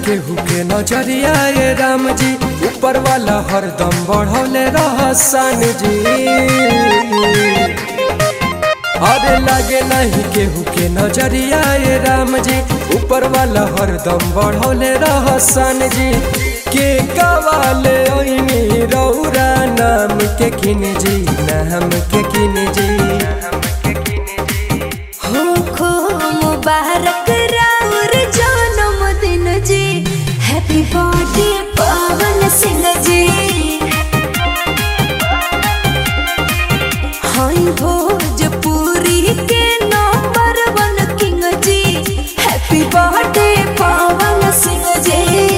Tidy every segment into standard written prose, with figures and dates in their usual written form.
केहू के नजरिया ये राम जी, ऊपर वाला हरदम बढ़ौले रहसान जी। अरे लागे नहीं केहू के नजरिया ये राम जी, ऊपर वाला हरदम बढ़ौले रहसान जी। के कवाले ओइनी रौरा नाम के किन जी, नाम के किन जी। हो खो मुबारक राउर जन्मदिन जी, हैप्पी बर्थडे पवन सिंह जी। हाय भोजपुरी के number 1 king ji, happy birthday Pawan Singh ji.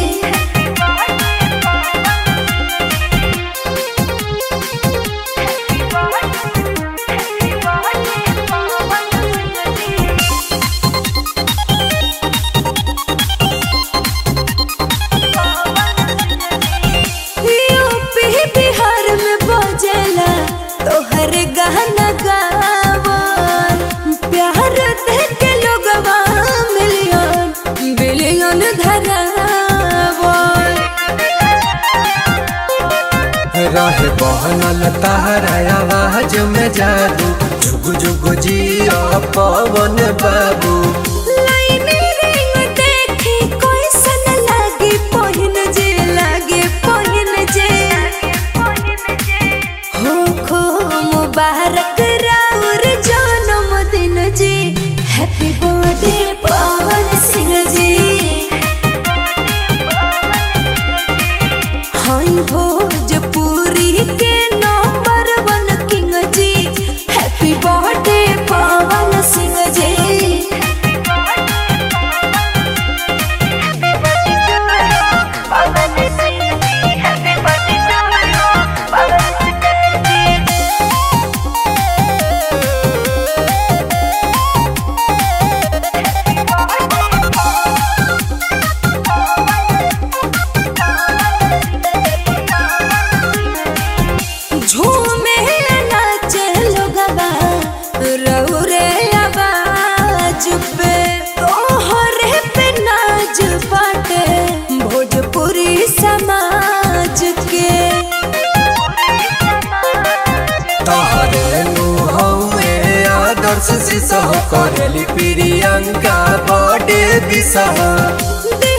गाना गावन प्यार देख के लोगवा मिलियन बिलियन धरावन। रहे बहनल तारा आवाज में जादू, जुग जुग जिया पवन बाबू। लाइनी रिंग देखी कोई सन लागी पहिन जे, लागे पहिन जे। हो खो मुबारक राउर जन्मदिन जी, हैप्पी बर्थडे पवन सिंह जी। हाय भोजपुरी के number 1 king ji, happy birthday Pawan Singh ji. झूमे नाचे लोगवा रउरे आवाज पे, तोहरे पे नाच बाटे भोजपुरी समाज के। तहरे मुहौए आदर्श सिसह करेली प्रियंका बड़े बिसह।